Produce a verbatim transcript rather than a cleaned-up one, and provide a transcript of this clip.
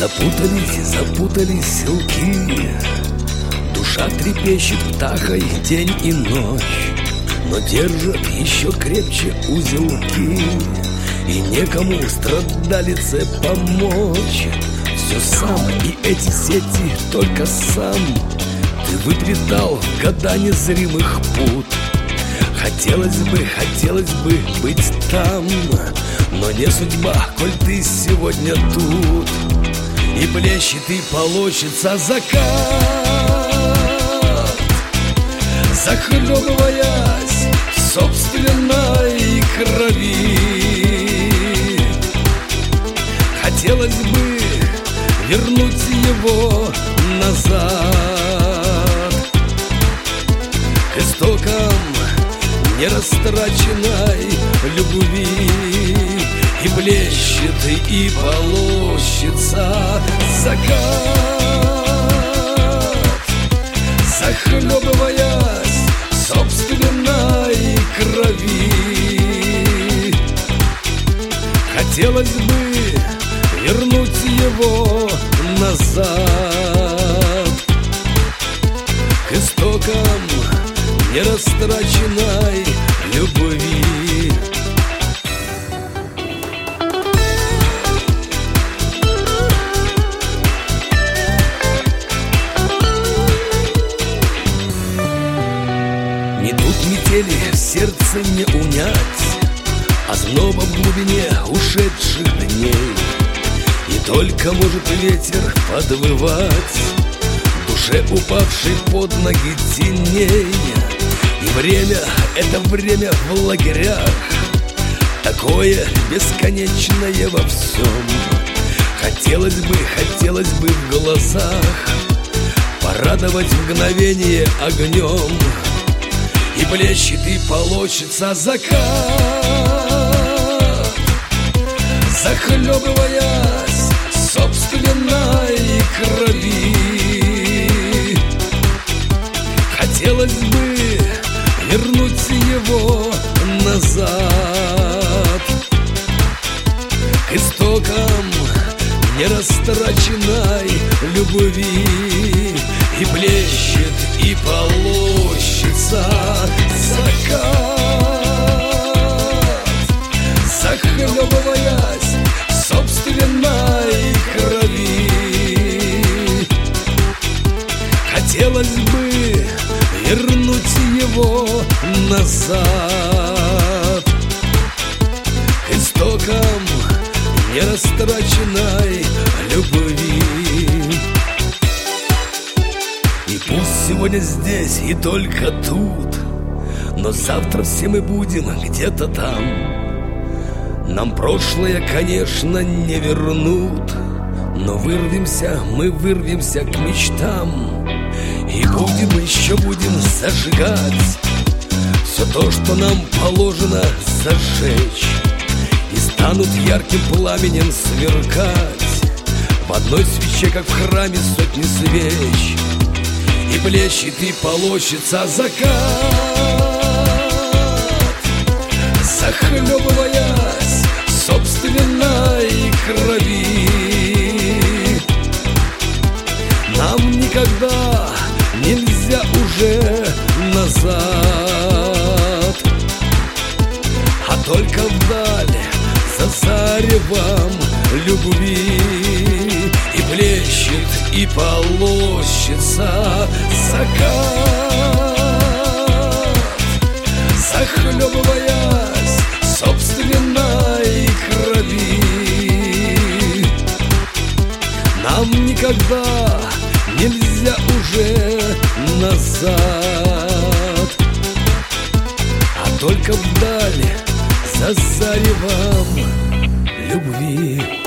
Запутались, запутались селки, душа трепещет птахой день и ночь, но держат еще крепче узелки, и некому страдалице помочь. Все сам, и эти сети только сам ты выплетал в года незримых пут. Хотелось бы, хотелось бы быть там, но не судьба, коль ты сегодня тут. И блещет, и полощется закат, захлебываясь в собственной крови. Хотелось бы вернуть его назад к истокам нерастраченной любви. И блещет, и полощется закат, захлебываясь в собственной крови. Хотелось бы вернуть его назад к истокам нерастраченной любви. Ни тут метели в сердце не унять, озноба в глубине ушедших дней. И только может ветер подвывать душе упавшей под ноги теней. И время — это время в лагерях, такое бесконечное во всем. Хотелось бы, хотелось бы в глазах порадовать мгновение огнем. И блещет, и полощется закат, захлебываясь в собственной крови. Хотелось бы вернуть его назад к истокам нерастраченной любви. И блещет, и полощется закат, захлебываясь в собственной крови. Хотелось бы вернуть его назад к истокам нерастраченной любви. И пусть сегодня здесь и только тут, но завтра все мы будем где-то там. Нам прошлое, конечно, не вернут, но вырвемся, мы вырвемся к мечтам. И будем, еще будем зажигать все то, что нам положено зажечь. И станут ярким пламенем сверкать в одной свече, как в храме сотни свеч. И блещет, и полощется закат, захлебываясь в собственной крови. Нам никогда нельзя уже назад, а только вдаль за заревом любви. И блещет, и полощется закат, захлебываясь в собственной крови. Нам никогда нельзя уже назад, а только вдаль за заревом любви.